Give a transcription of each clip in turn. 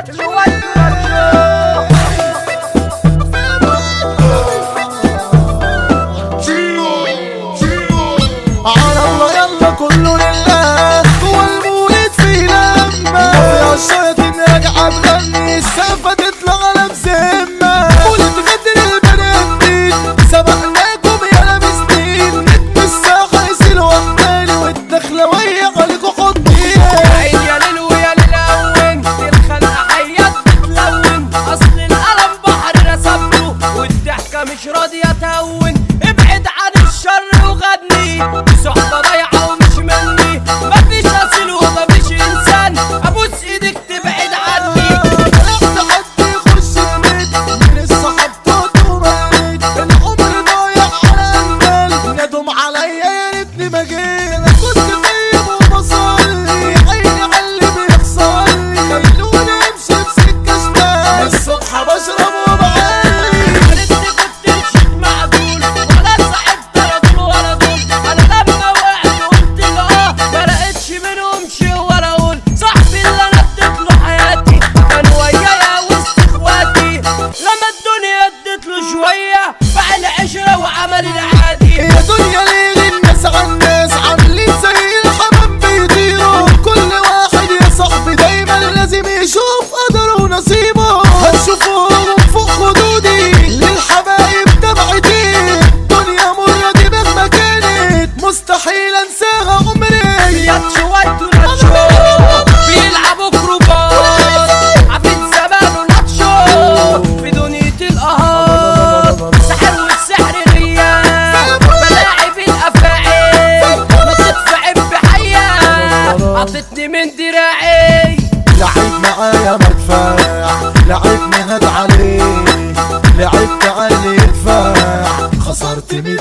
خسرت 100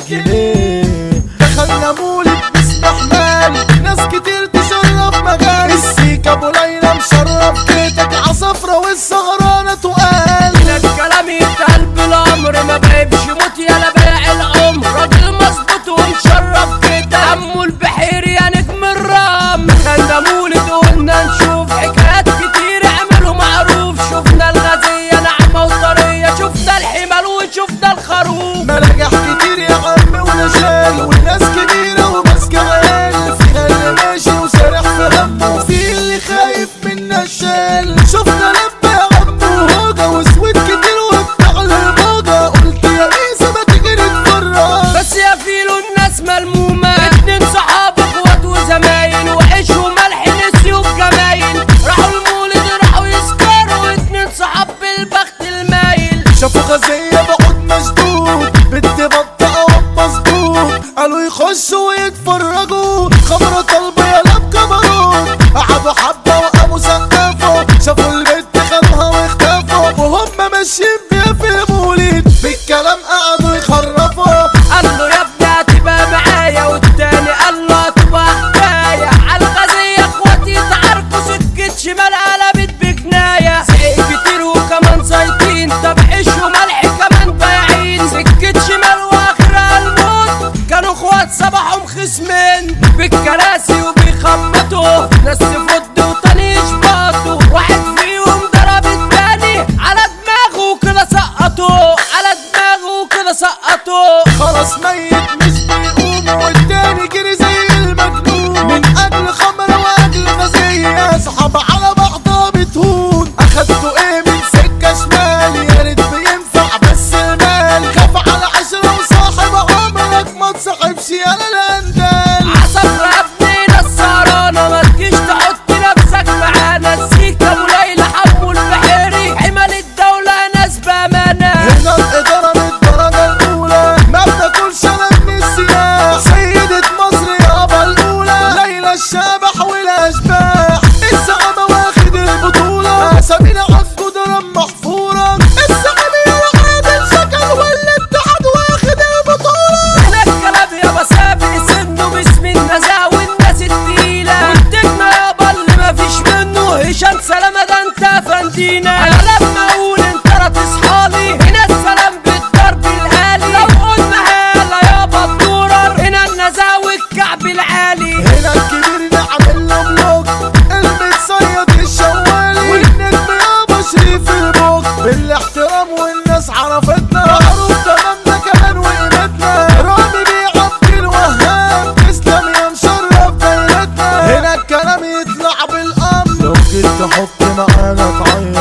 جنيه. دخلنا مولد باسم حمال، ناس كتير تشرف مجال. السيكا ابو ليلى مشرف بيتك عصفرة والسهرانة تقال. الكلام يتقال بالامر، ما بقيبش موت يالا بايع العمر. راجل مظبوط ومشرف بيتك، عمو البحيري يا نجم الرام. دخلنا مولد قلنا نشوف حكايات كتير اعملوا معروف. شفنا الغازية ناعمة وطرية، شفنا الحمال وشفنا الخروف. ملاجح كتير يا عم ونشال، والناس كبيرة وماسكة عيال. فيها اللي ماشي وسارح في همه، وفي اللي خايف من الشال. شفنا لما يا عم وهوجة وسويت كتير وبتاع الموجة. قلت يا ميسا ما تيجي نتفرج، بس يا فيلو الناس ملمومة. 2 صحاب اخوات وزمايل، وعيش وملح نسيوا بجمايل. راحوا المولد راحوا يسكروا، 2 صحاب بالبخت المايل. شافوا غازية بعود مشدود، بنت بطة مظبوط. قالوا يخشوا ويتفرجوا، خمرة طلبة يالا بكاميرون. قعدوا حبة وقاموا سقفوا، شافوا البنت خدوها واختفوا. وهم ماشيين بيها في المولد بالكلام قعدوا يخرفوا. قال له يا ابني هتبقى معايا، والتاني قال له هتبقى حكاية. عالغازية اخواتي تعاركوا، سكة شمال قلبت بجناية. سقي كتير وكمان زيتين، طب عيش وملح كمان بايعين. سكة شمال واخرها الموت، كانوا اخوات صباحهم خصمين. بالكراسي وبيخبطوا، ناس تفض وتاني يشبطوا. واحد فيهم ضرب التاني على دماغه كده سقطوا، على دماغه كده سقطوا. خلاص ميت مش بيقوم، والتاني جري زي المجنون. من اجل خمرة واجل غازية، صحاب على بعضها بتهون. اخدتوا ايه من سكة شمال؟ يا ريت بينفع بس المال. خاف على 10 وصاحب عمرك، ما تصاحبش يالا الاندال. عصفرة يا ابني نصارانة، ما تجيش تحط نفسك معانا. السيكا ابو ليلى حمو البحيري، حمال الدولة ناس بأمانة. هنا الإدارة من الدرجة الأولى، ما بناكلش أنا من السلاح. سيدة مصر يابا الأولى، ليلى الشبح والأشباح. الزعامة واخد البطولة، أسامينا عالجدران محفورة. الزعامة عادل شكل، والاتحاد واخد البطولة. احنا الكلام يابا سابق سنه باسم النزاهة والناس التقيلة. والتجمع يابا اللي مفيش منه، هشام سلامة ده انت فندينا. انا لما اقول انت لا تصحالي، هنا السلام بالضرب الآلي. لو قلنا هلا يابا الدورر، هنا النزاهة والكعب العالي. هنا الكبير نعمل له بلوك، المتصيد الشوالي. والنجم يابا كلامي يطلع بالامر، لو جيت تحط معانا تعيط